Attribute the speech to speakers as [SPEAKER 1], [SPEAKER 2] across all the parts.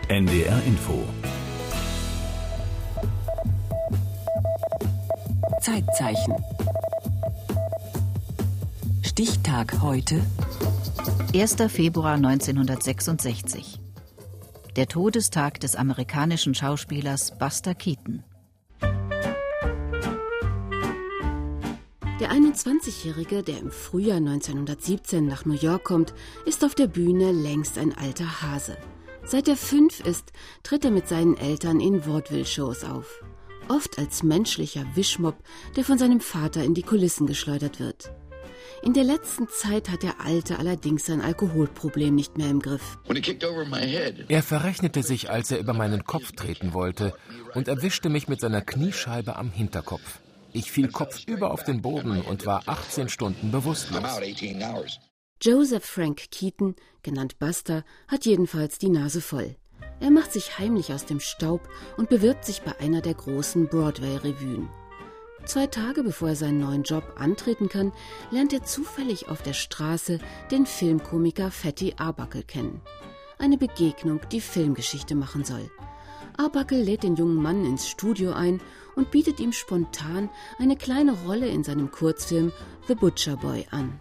[SPEAKER 1] NDR Info.
[SPEAKER 2] Zeitzeichen. Stichtag heute.
[SPEAKER 3] 1. Februar 1966. Der Todestag des amerikanischen Schauspielers Buster Keaton.
[SPEAKER 4] Der 21-Jährige, der im Frühjahr 1917 nach New York kommt, ist auf der Bühne längst ein alter Hase. Seit er 5 ist, tritt er mit seinen Eltern in Vaudeville-Shows auf. Oft als menschlicher Wischmopp, der von seinem Vater in die Kulissen geschleudert wird. In der letzten Zeit hat der Alte allerdings sein Alkoholproblem nicht mehr im Griff.
[SPEAKER 5] Er verrechnete sich, als er über meinen Kopf treten wollte, und erwischte mich mit seiner Kniescheibe am Hinterkopf. Ich fiel kopfüber auf den Boden und war 18 Stunden bewusstlos.
[SPEAKER 4] Joseph Frank Keaton, genannt Buster, hat jedenfalls die Nase voll. Er macht sich heimlich aus dem Staub und bewirbt sich bei einer der großen Broadway-Revuen. 2 Tage bevor er seinen neuen Job antreten kann, lernt er zufällig auf der Straße den Filmkomiker Fatty Arbuckle kennen. Eine Begegnung, die Filmgeschichte machen soll. Arbuckle lädt den jungen Mann ins Studio ein und bietet ihm spontan eine kleine Rolle in seinem Kurzfilm The Butcher Boy an.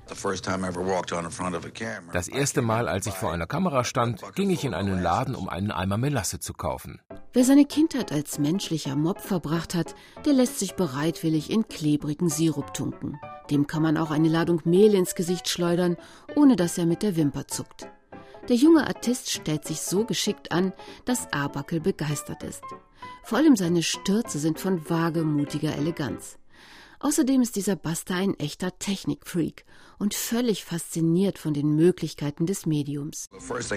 [SPEAKER 5] Das erste Mal, als ich vor einer Kamera stand, ging ich in einen Laden, um einen Eimer Melasse zu kaufen.
[SPEAKER 4] Wer seine Kindheit als menschlicher Mob verbracht hat, der lässt sich bereitwillig in klebrigen Sirup tunken. Dem kann man auch eine Ladung Mehl ins Gesicht schleudern, ohne dass er mit der Wimper zuckt. Der junge Artist stellt sich so geschickt an, dass Arbuckle begeistert ist. Vor allem seine Stürze sind von wagemutiger Eleganz. Außerdem ist dieser Buster ein echter Technikfreak und völlig fasziniert von den Möglichkeiten des Mediums.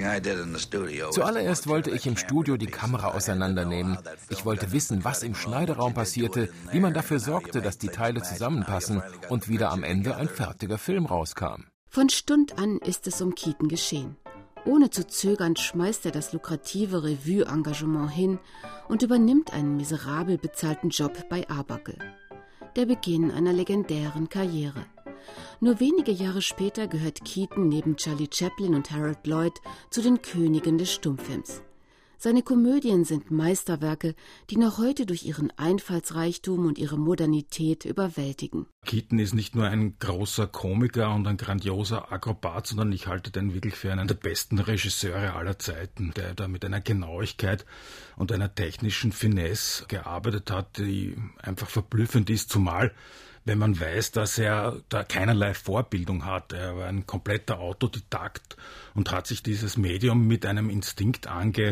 [SPEAKER 5] Zuallererst wollte ich im Studio die Kamera auseinandernehmen. Ich wollte wissen, was im Schneideraum passierte, wie man dafür sorgte, dass die Teile zusammenpassen und wieder am Ende ein fertiger Film rauskam.
[SPEAKER 4] Von Stund an ist es um Keaton geschehen. Ohne zu zögern schmeißt er das lukrative Revue-Engagement hin und übernimmt einen miserabel bezahlten Job bei Arbuckle. Der Beginn einer legendären Karriere. Nur wenige Jahre später gehört Keaton neben Charlie Chaplin und Harold Lloyd zu den Königen des Stummfilms. Seine Komödien sind Meisterwerke, die noch heute durch ihren Einfallsreichtum und ihre Modernität überwältigen.
[SPEAKER 6] Keaton ist nicht nur ein großer Komiker und ein grandioser Akrobat, sondern ich halte den wirklich für einen der besten Regisseure aller Zeiten, der da mit einer Genauigkeit und einer technischen Finesse gearbeitet hat, die einfach verblüffend ist, zumal wenn man weiß, dass er da keinerlei Vorbildung hat. Er war ein kompletter Autodidakt und hat sich dieses Medium mit einem Instinkt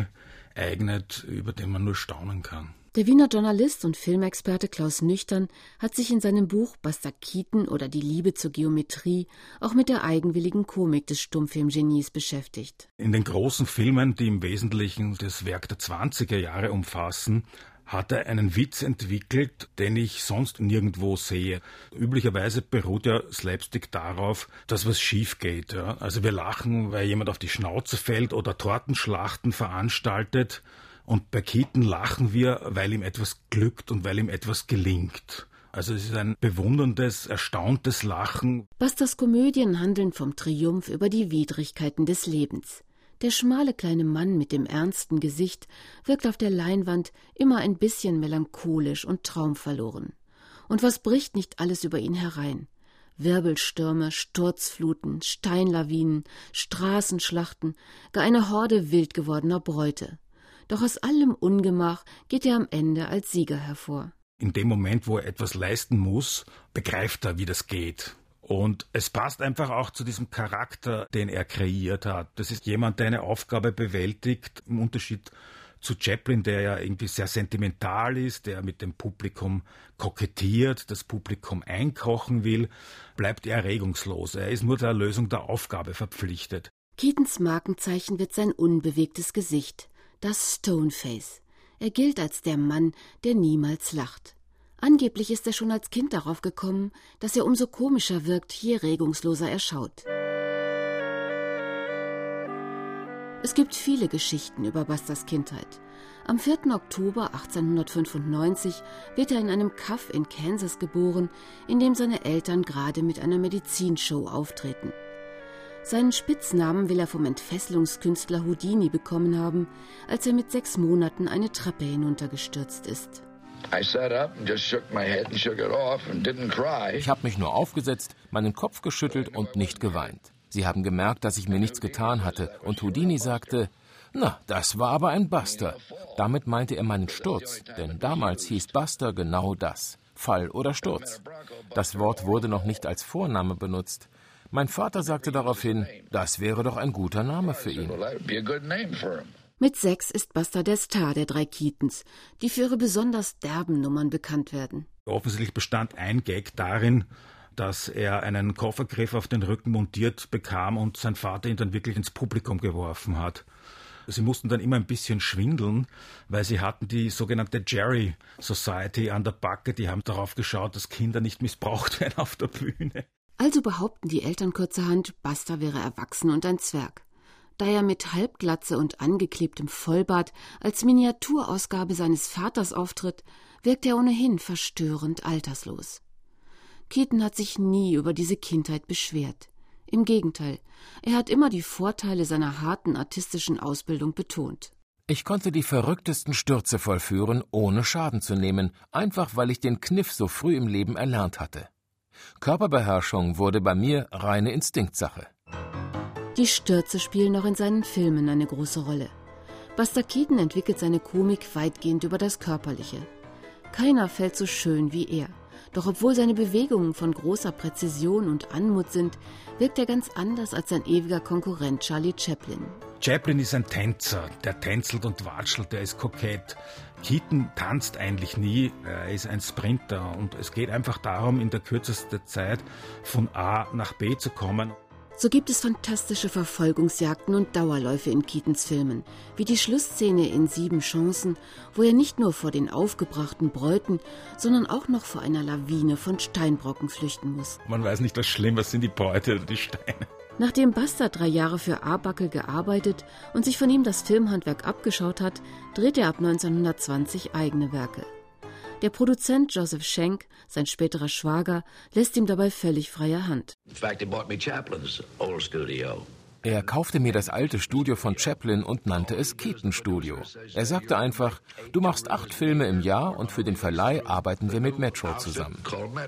[SPEAKER 6] angeeignet, über den man nur staunen kann.
[SPEAKER 4] Der Wiener Journalist und Filmexperte Klaus Nüchtern hat sich in seinem Buch Buster Keaton oder die Liebe zur Geometrie auch mit der eigenwilligen Komik des Stummfilmgenies beschäftigt.
[SPEAKER 6] In den großen Filmen, die im Wesentlichen das Werk der 20er Jahre umfassen, hat er einen Witz entwickelt, den ich sonst nirgendwo sehe. Üblicherweise beruht ja Slapstick darauf, dass was schief geht. Ja? Also wir lachen, weil jemand auf die Schnauze fällt oder Tortenschlachten veranstaltet. Und bei Keaton lachen wir, weil ihm etwas glückt und weil ihm etwas gelingt. Also es ist ein bewunderndes, erstauntes Lachen.
[SPEAKER 4] Busters Komödien handeln vom Triumph über die Widrigkeiten des Lebens. Der schmale kleine Mann mit dem ernsten Gesicht wirkt auf der Leinwand immer ein bisschen melancholisch und traumverloren. Und was bricht nicht alles über ihn herein? Wirbelstürme, Sturzfluten, Steinlawinen, Straßenschlachten, gar eine Horde wild gewordener Bräute. Doch aus allem Ungemach geht er am Ende als Sieger hervor.
[SPEAKER 6] In dem Moment, wo er etwas leisten muss, begreift er, wie das geht. Und es passt einfach auch zu diesem Charakter, den er kreiert hat. Das ist jemand, der eine Aufgabe bewältigt, im Unterschied zu Chaplin, der ja irgendwie sehr sentimental ist, der mit dem Publikum kokettiert, das Publikum einkochen will, bleibt er regungslos. Er ist nur der Lösung der Aufgabe verpflichtet.
[SPEAKER 4] Keatons Markenzeichen wird sein unbewegtes Gesicht, das Stoneface. Er gilt als der Mann, der niemals lacht. Angeblich ist er schon als Kind darauf gekommen, dass er umso komischer wirkt, je regungsloser er schaut. Es gibt viele Geschichten über Busters Kindheit. Am 4. Oktober 1895 wird er in einem Kaff in Kansas geboren, in dem seine Eltern gerade mit einer Medizinshow auftreten. Seinen Spitznamen will er vom Entfesselungskünstler Houdini bekommen haben, als er mit 6 Monaten eine Treppe hinuntergestürzt ist.
[SPEAKER 5] Ich habe mich nur aufgesetzt, meinen Kopf geschüttelt und nicht geweint. Sie haben gemerkt, dass ich mir nichts getan hatte, und Houdini sagte: »Na, das war aber ein Buster.« Damit meinte er meinen Sturz, denn damals hieß Buster genau das: Fall oder Sturz. Das Wort wurde noch nicht als Vorname benutzt. Mein Vater sagte daraufhin, das wäre doch ein guter Name für ihn.
[SPEAKER 4] Mit 6 ist Buster der Star der 3 Keatons, die für ihre besonders derben Nummern bekannt werden.
[SPEAKER 6] Offensichtlich bestand ein Gag darin, dass er einen Koffergriff auf den Rücken montiert bekam und sein Vater ihn dann wirklich ins Publikum geworfen hat. Sie mussten dann immer ein bisschen schwindeln, weil sie hatten die sogenannte Jerry Society an der Backe. Die haben darauf geschaut, dass Kinder nicht missbraucht werden auf der Bühne.
[SPEAKER 4] Also behaupten die Eltern kurzerhand, Buster wäre erwachsen und ein Zwerg. Da er mit Halbglatze und angeklebtem Vollbart als Miniaturausgabe seines Vaters auftritt, wirkt er ohnehin verstörend alterslos. Keaton hat sich nie über diese Kindheit beschwert. Im Gegenteil, er hat immer die Vorteile seiner harten artistischen Ausbildung betont.
[SPEAKER 5] Ich konnte die verrücktesten Stürze vollführen, ohne Schaden zu nehmen, einfach weil ich den Kniff so früh im Leben erlernt hatte. Körperbeherrschung wurde bei mir reine Instinktsache.
[SPEAKER 4] Die Stürze spielen auch in seinen Filmen eine große Rolle. Buster Keaton entwickelt seine Komik weitgehend über das Körperliche. Keiner fällt so schön wie er. Doch obwohl seine Bewegungen von großer Präzision und Anmut sind, wirkt er ganz anders als sein ewiger Konkurrent Charlie Chaplin.
[SPEAKER 6] Chaplin ist ein Tänzer, der tänzelt und watschelt, der ist kokett. Keaton tanzt eigentlich nie, er ist ein Sprinter und es geht einfach darum, in der kürzesten Zeit von A nach B zu kommen.
[SPEAKER 4] So gibt es fantastische Verfolgungsjagden und Dauerläufe in Keatons Filmen, wie die Schlussszene in 7 Chancen, wo er nicht nur vor den aufgebrachten Bräuten, sondern auch noch vor einer Lawine von Steinbrocken flüchten muss.
[SPEAKER 6] Man weiß nicht, was schlimm, was sind die Bräute oder die Steine.
[SPEAKER 4] Nachdem Buster 3 Jahre für Arbuckle gearbeitet und sich von ihm das Filmhandwerk abgeschaut hat, dreht er ab 1920 eigene Werke. Der Produzent Joseph Schenck, sein späterer Schwager, lässt ihm dabei völlig freie Hand.
[SPEAKER 5] Er kaufte mir das alte Studio von Chaplin und nannte es Keaton Studio. Er sagte einfach, du machst 8 Filme im Jahr und für den Verleih arbeiten wir mit Metro zusammen.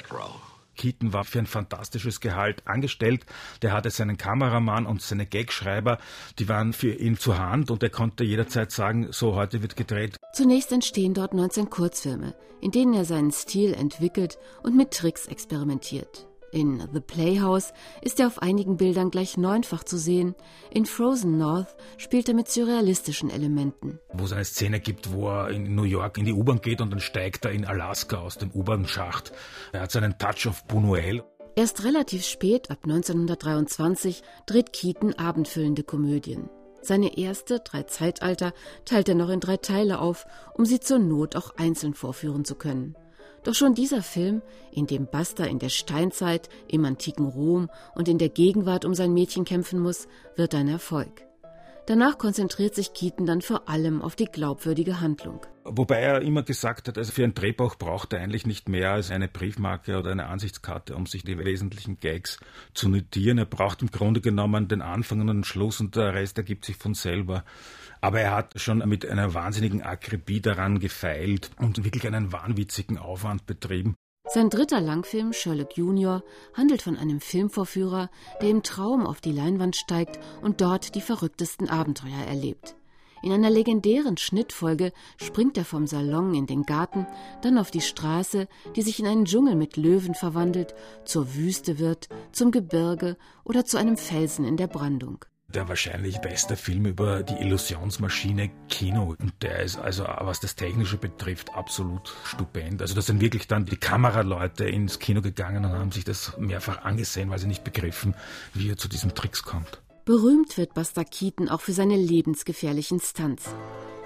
[SPEAKER 6] Keaton war für ein fantastisches Gehalt angestellt. Der hatte seinen Kameramann und seine Gagschreiber, die waren für ihn zur Hand und er konnte jederzeit sagen, so, heute wird gedreht.
[SPEAKER 4] Zunächst entstehen dort 19 Kurzfilme, in denen er seinen Stil entwickelt und mit Tricks experimentiert. In The Playhouse ist er auf einigen Bildern gleich 9-fach zu sehen. In Frozen North spielt er mit surrealistischen Elementen.
[SPEAKER 6] Wo es eine Szene gibt, wo er in New York in die U-Bahn geht und dann steigt er in Alaska aus dem U-Bahn-Schacht. Er hat seinen Touch of Buñuel.
[SPEAKER 4] Erst relativ spät, ab 1923, dreht Keaton abendfüllende Komödien. Seine erste, 3 Zeitalter, teilt er noch in 3 Teile auf, um sie zur Not auch einzeln vorführen zu können. Doch schon dieser Film, in dem Buster in der Steinzeit, im antiken Rom und in der Gegenwart um sein Mädchen kämpfen muss, wird ein Erfolg. Danach konzentriert sich Keaton dann vor allem auf die glaubwürdige Handlung.
[SPEAKER 6] Wobei er immer gesagt hat, also für ein Drehbuch braucht er eigentlich nicht mehr als eine Briefmarke oder eine Ansichtskarte, um sich die wesentlichen Gags zu notieren. Er braucht im Grunde genommen den Anfang und den Schluss und der Rest ergibt sich von selber. Aber er hat schon mit einer wahnsinnigen Akribie daran gefeilt und wirklich einen wahnwitzigen Aufwand betrieben.
[SPEAKER 4] Sein 3. Langfilm, Sherlock Junior, handelt von einem Filmvorführer, der im Traum auf die Leinwand steigt und dort die verrücktesten Abenteuer erlebt. In einer legendären Schnittfolge springt er vom Salon in den Garten, dann auf die Straße, die sich in einen Dschungel mit Löwen verwandelt, zur Wüste wird, zum Gebirge oder zu einem Felsen in der Brandung.
[SPEAKER 6] Der wahrscheinlich beste Film über die Illusionsmaschine Kino. Und der ist also, was das Technische betrifft, absolut stupend. Also da sind wirklich dann die Kameraleute ins Kino gegangen und haben sich das mehrfach angesehen, weil sie nicht begriffen, wie er zu diesen Tricks kommt.
[SPEAKER 4] Berühmt wird Buster Keaton auch für seine lebensgefährlichen Stunts.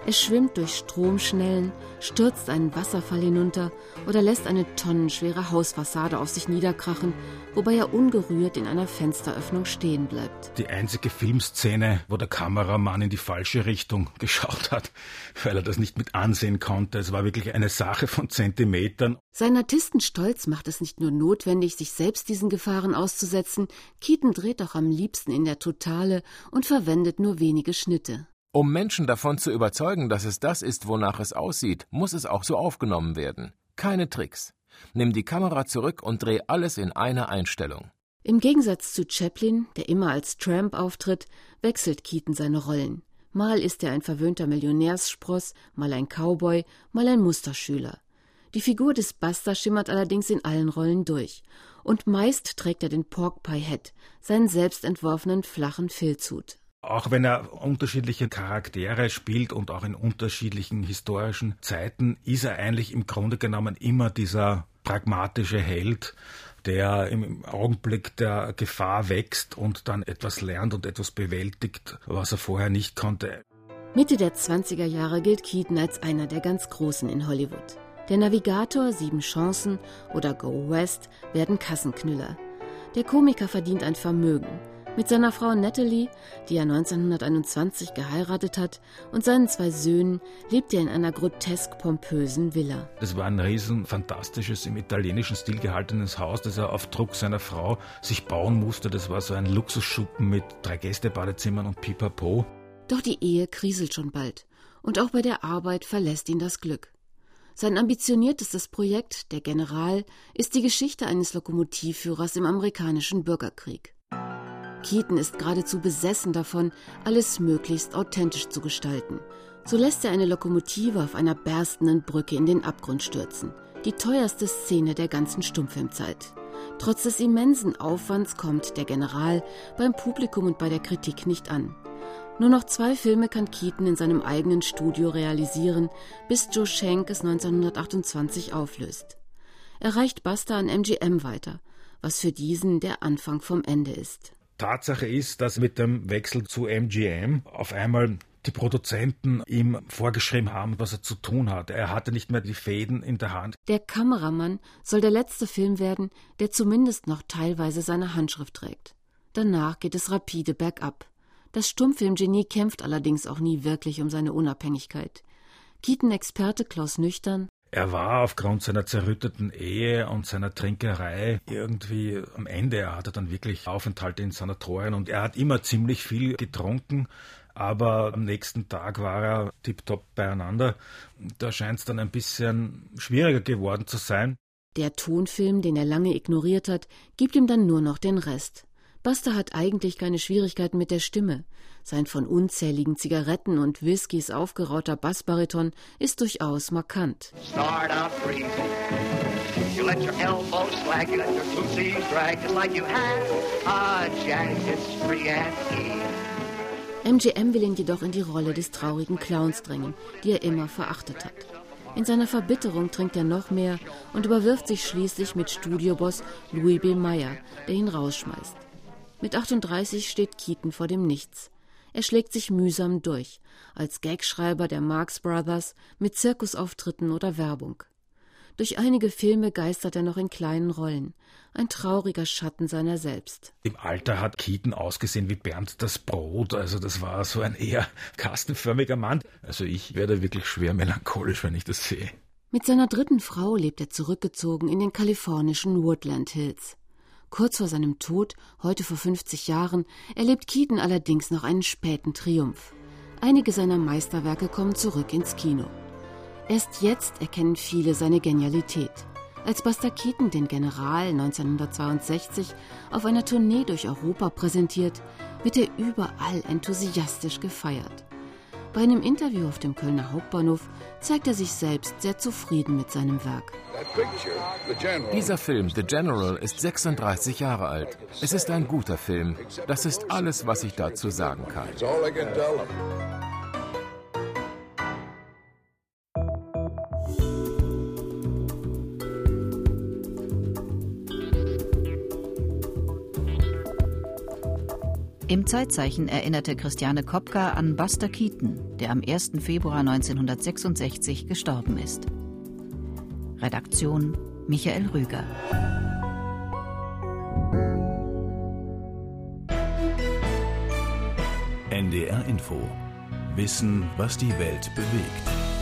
[SPEAKER 4] Er schwimmt durch Stromschnellen, stürzt einen Wasserfall hinunter oder lässt eine tonnenschwere Hausfassade auf sich niederkrachen, wobei er ungerührt in einer Fensteröffnung stehen bleibt.
[SPEAKER 6] Die einzige Filmszene, wo der Kameramann in die falsche Richtung geschaut hat, weil er das nicht mit ansehen konnte. Es war wirklich eine Sache von Zentimetern.
[SPEAKER 4] Sein Artistenstolz macht es nicht nur notwendig, sich selbst diesen Gefahren auszusetzen, Keaton dreht auch am liebsten in der Totale und verwendet nur wenige Schnitte.
[SPEAKER 5] Um Menschen davon zu überzeugen, dass es das ist, wonach es aussieht, muss es auch so aufgenommen werden. Keine Tricks. Nimm die Kamera zurück und dreh alles in einer Einstellung.
[SPEAKER 4] Im Gegensatz zu Chaplin, der immer als Tramp auftritt, wechselt Keaton seine Rollen. Mal ist er ein verwöhnter Millionärsspross, mal ein Cowboy, mal ein Musterschüler. Die Figur des Buster schimmert allerdings in allen Rollen durch. Und meist trägt er den Pork Pie Hat, seinen selbst entworfenen flachen Filzhut.
[SPEAKER 6] Auch wenn er unterschiedliche Charaktere spielt und auch in unterschiedlichen historischen Zeiten, ist er eigentlich im Grunde genommen immer dieser pragmatische Held, der im Augenblick der Gefahr wächst und dann etwas lernt und etwas bewältigt, was er vorher nicht konnte.
[SPEAKER 4] Mitte der 20er Jahre gilt Keaton als einer der ganz Großen in Hollywood. Der Navigator, 7 Chancen oder Go West werden Kassenknüller. Der Komiker verdient ein Vermögen. Mit seiner Frau Natalie, die er 1921 geheiratet hat, und seinen 2 Söhnen lebt er in einer grotesk pompösen Villa.
[SPEAKER 6] Das war ein riesen, fantastisches, im italienischen Stil gehaltenes Haus, das er auf Druck seiner Frau sich bauen musste. Das war so ein Luxusschuppen mit 3 Gästebadezimmern und Pipapo.
[SPEAKER 4] Doch die Ehe kriselt schon bald. Und auch bei der Arbeit verlässt ihn das Glück. Sein ambitioniertestes Projekt, der General, ist die Geschichte eines Lokomotivführers im amerikanischen Bürgerkrieg. Keaton ist geradezu besessen davon, alles möglichst authentisch zu gestalten. So lässt er eine Lokomotive auf einer berstenden Brücke in den Abgrund stürzen. Die teuerste Szene der ganzen Stummfilmzeit. Trotz des immensen Aufwands kommt der General beim Publikum und bei der Kritik nicht an. Nur noch 2 Filme kann Keaton in seinem eigenen Studio realisieren, bis Joe Schenck es 1928 auflöst. Er reicht Buster an MGM weiter, was für diesen der Anfang vom Ende ist.
[SPEAKER 6] Tatsache ist, dass mit dem Wechsel zu MGM auf einmal die Produzenten ihm vorgeschrieben haben, was er zu tun hat. Er hatte nicht mehr die Fäden in der Hand.
[SPEAKER 4] Der Kameramann soll der letzte Film werden, der zumindest noch teilweise seine Handschrift trägt. Danach geht es rapide bergab. Das Stummfilmgenie kämpft allerdings auch nie wirklich um seine Unabhängigkeit. Keaton-Experte Klaus Nüchtern:
[SPEAKER 6] Er war aufgrund seiner zerrütteten Ehe und seiner Trinkerei irgendwie am Ende. Er hatte dann wirklich Aufenthalte in Sanatorien und er hat immer ziemlich viel getrunken, aber am nächsten Tag war er tipptopp beieinander. Da scheint es dann ein bisschen schwieriger geworden zu sein.
[SPEAKER 4] Der Tonfilm, den er lange ignoriert hat, gibt ihm dann nur noch den Rest. Buster hat eigentlich keine Schwierigkeiten mit der Stimme. Sein von unzähligen Zigaretten und Whiskys aufgerauter Bassbariton ist durchaus markant.
[SPEAKER 1] Start out breezy. You let your elbows slack, you let your pussies drag, just like you had a jacket free and easy.
[SPEAKER 4] MGM will ihn jedoch in die Rolle des traurigen Clowns drängen, die er immer verachtet hat. In seiner Verbitterung trinkt er noch mehr und überwirft sich schließlich mit Studioboss Louis B. Mayer, der ihn rausschmeißt. Mit 38 steht Keaton vor dem Nichts. Er schlägt sich mühsam durch, als Gagschreiber der Marx Brothers, mit Zirkusauftritten oder Werbung. Durch einige Filme geistert er noch in kleinen Rollen, ein trauriger Schatten seiner selbst.
[SPEAKER 6] Im Alter hat Keaton ausgesehen wie Bernd das Brot, also das war so ein eher kastenförmiger Mann. Also ich werde wirklich schwer melancholisch, wenn ich das sehe.
[SPEAKER 4] Mit seiner 3. Frau lebt er zurückgezogen in den kalifornischen Woodland Hills. Kurz vor seinem Tod, heute vor 50 Jahren, erlebt Keaton allerdings noch einen späten Triumph. Einige seiner Meisterwerke kommen zurück ins Kino. Erst jetzt erkennen viele seine Genialität. Als Buster Keaton den General 1962 auf einer Tournee durch Europa präsentiert, wird er überall enthusiastisch gefeiert. Bei einem Interview auf dem Kölner Hauptbahnhof zeigt er sich selbst sehr zufrieden mit seinem Werk.
[SPEAKER 5] Dieser Film, The General, ist 36 Jahre alt. Es ist ein guter Film. Das ist alles, was ich dazu sagen kann.
[SPEAKER 3] Im Zeitzeichen erinnerte Christiane Kopka an Buster Keaton, der am 1. Februar 1966 gestorben ist. Redaktion Michael Rüger.
[SPEAKER 7] NDR Info. Wissen, was die Welt bewegt.